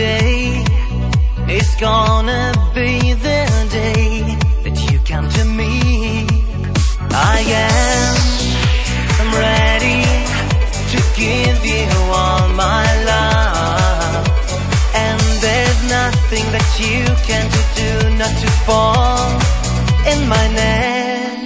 Today is gonna be the day that you come to me. I'm ready to give you all my love, and there's nothing that you can do not to fall in my net.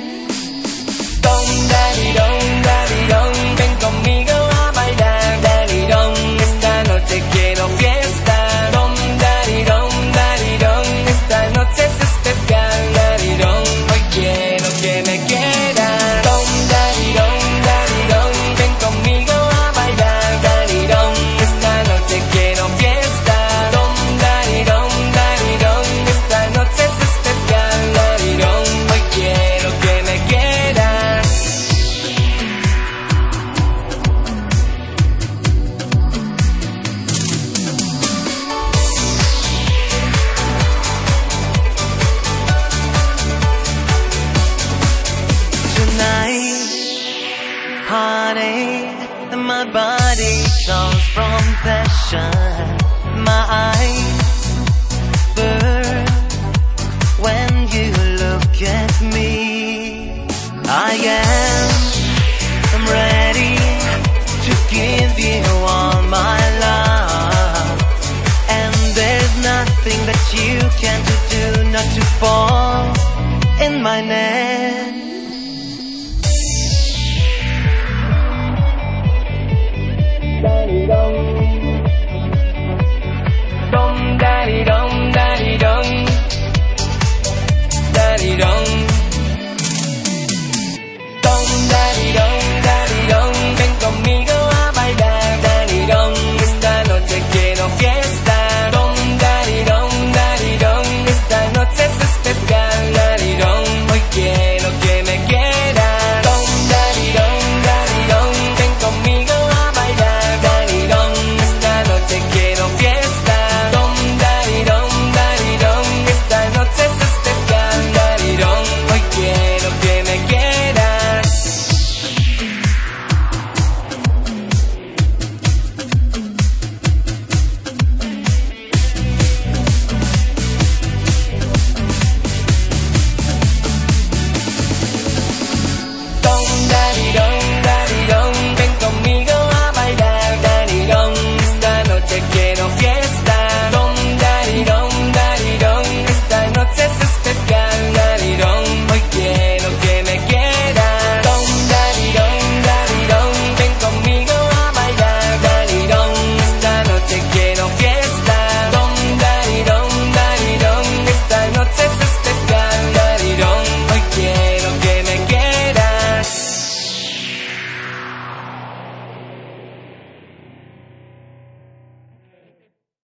Daddy don, ven conmigo a bailar. Daddy don, esta noche quiero fiesta. Daddy don, esta noche es especial. Daddy don, hoy quiero que me quieras. Daddy don, ven conmigo a bailar. Daddy don, esta noche quiero fiesta. Daddy don, esta noche es especial. Daddy don, hoy quiero que me quieras. Tonight, honey, my body comes from passion. My eyes burn when you look at me. I'm ready to give you all my love, and there's nothing that you can do not to fall in my net. Daddy don.